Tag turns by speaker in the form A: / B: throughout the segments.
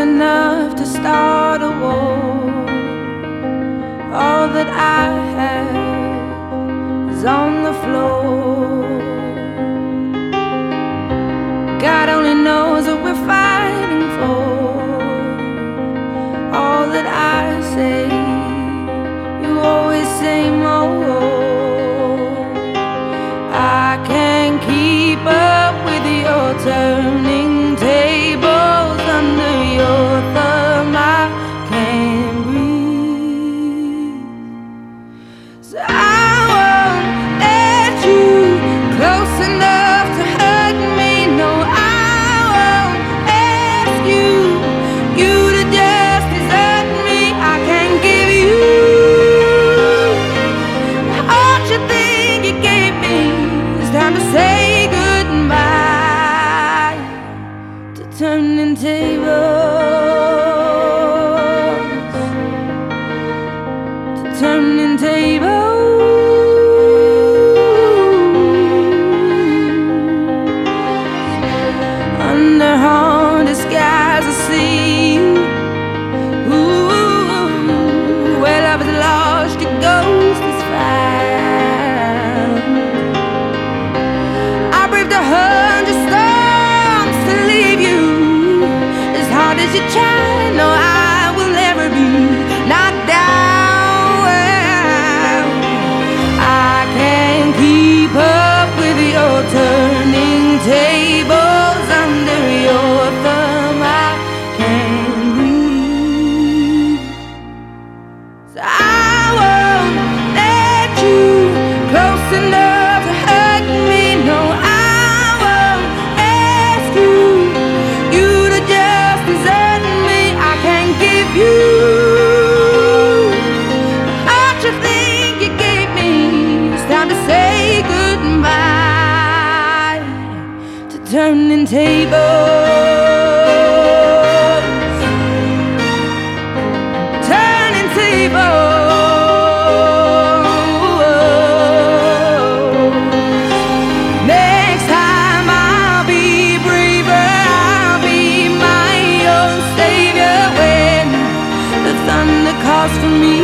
A: enough to start a war. All that I have is on the floor. God only knows what we're fighting for. All that I say, you always say more. I can't keep up with your turning tables under your thumb. I can't breathe, so I won't let you close enough to hurt me. No, I won't ask you to just desert me. I can't give you all you think you gave me. It's time to say goodbye to turning tables, to turning tables. Under haunted skies I see you. Ooh, where love is lost, your ghost is found. I braved 100 storms to leave you. As hard as you try, no, I will never be knocked down. I can't keep up with your turning tables under your thumb. I can't breathe, so I won't let you close enough to hurt me. No, I won't ask you to just desert me. I can't give you all you think you gave me. It's time to say goodbye to turning tables, turning tables. Next time I'll be braver, I'll be my own savior when the thunder calls for me.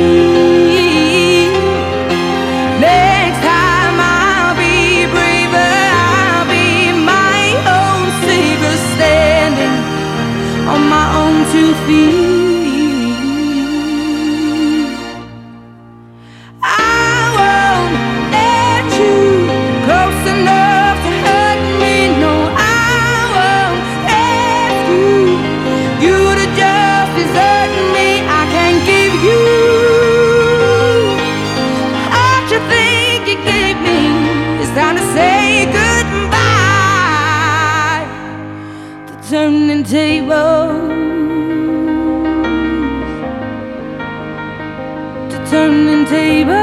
A: Next time I'll be braver, I'll be my own savior, standing on my own 2 feet. I won't let you close enough to hurt me. No, I won't ask you to just desert me. I can't give you all you think you gave me. It's time to say goodbye to turning tables, to turning tables.